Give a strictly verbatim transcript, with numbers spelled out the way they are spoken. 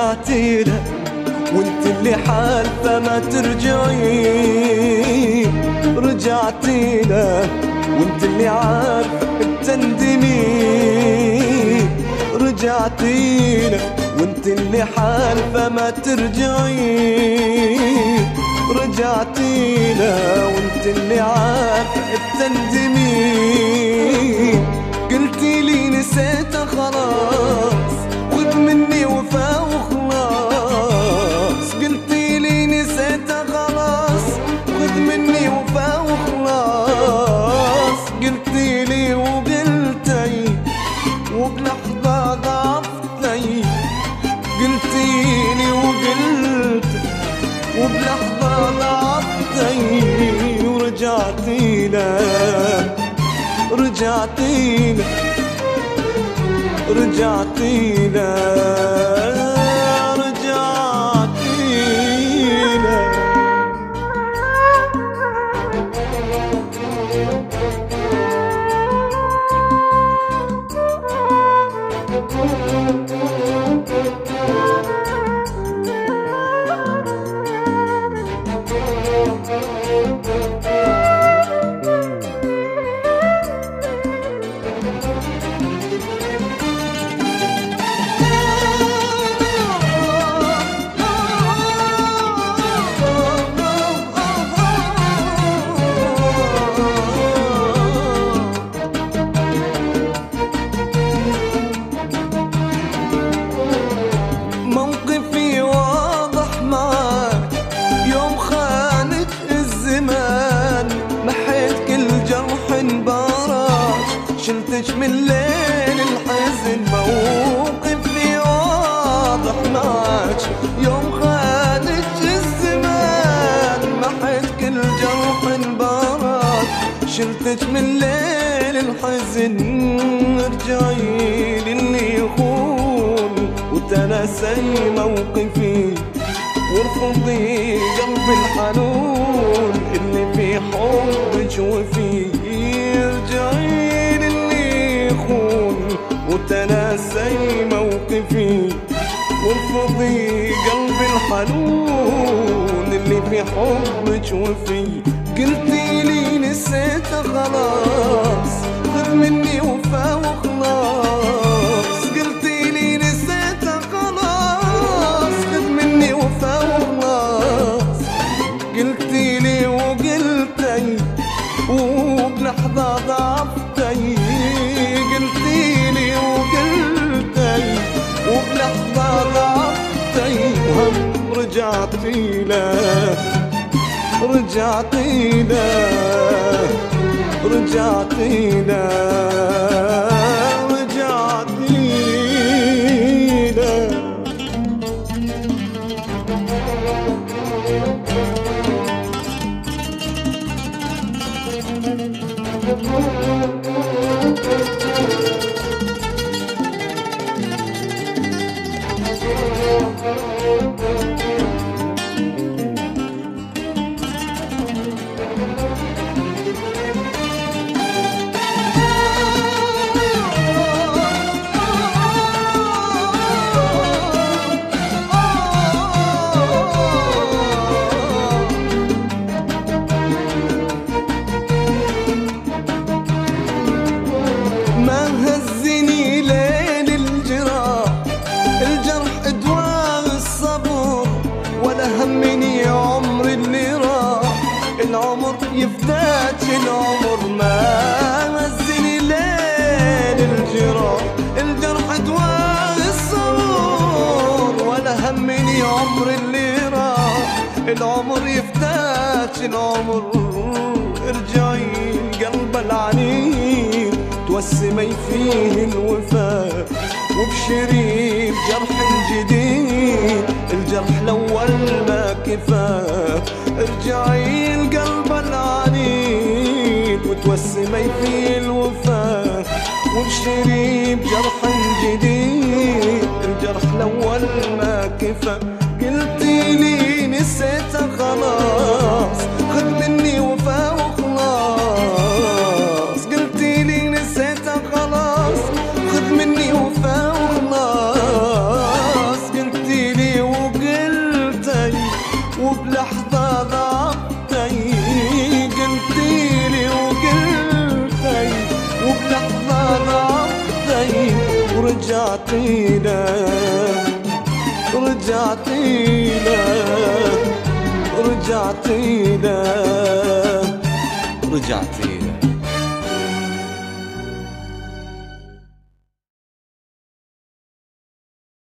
رجعتي له وانت اللي حالفة ما ترجعي، رجعتي له وانت اللي عارفة بتندمي، رجعتي له وانت اللي حالفة ما ترجعي، رجعتي له وانت اللي عارفة بتندمي، قلتي لي نسيته خلاص خذ مني وفا وخلاص، قلتي لي نسيته خلاص خذ مني وفا وخلاص، قلتي لي وقلتي وبلحظة ضعفتي، قلتي لي وقلتي وبلحظة ضعفتي، ورجعتي له رجعتي له رجعتي له رجعتي له. موقفي واضح معاك يوم خانت الزمان، محيت كل جرح انبراك شلتش من ليل الحزن، موقفي واضح معاك يوم خانت الزمان، محيت كل جرح انبراك شلتش من ليل الحزن، ارجعي للي يخون وتناسي موقفي وارفضي قلبي الحنون اللي في حبك وفيه، ارجعي للي يخون وتناسي موقفي وارفضي قلبي الحنون اللي في حبك وفيه، قلتي لي نسيته خلاص خذ مني وفا وخلاص، قلتي لي نسيته خلاص خذ مني وفا وخلاص، قلتي لي وقلتي وبلحظة ضعفتي، قلتي لي وقلتي وبلحظة ضعفتي، وهم رجعتي له رجعتي له رجعتي له رجعتي له. ما هزني ليل الجراح، الجرح ادواء الصبر، ولا همني عمر اللي راح، العمر يفداك العمر. ما هزني ليل الجراح، الجرح ادواء الصبر، ولا همني عمر اللي راح، العمر يفداك العمر. ارجعي قلب العنيد توسمي فيه الوفاء، وابشري بجرح جديد الجرح الاول ما كفاه، ارجعي القلب العنيد وتوسمي فيه الوفاء، وابشري بجرح جديد الجرح الاول ما كفاه، قلتي لي نسيته خلاص خذ مني وفا وخلاص، قلتي لي نسيته خلاص خذ مني وفا وخلاص، قلتي لي هذا زين ورجعتي له رجعتي له رجعتي له رجعتي له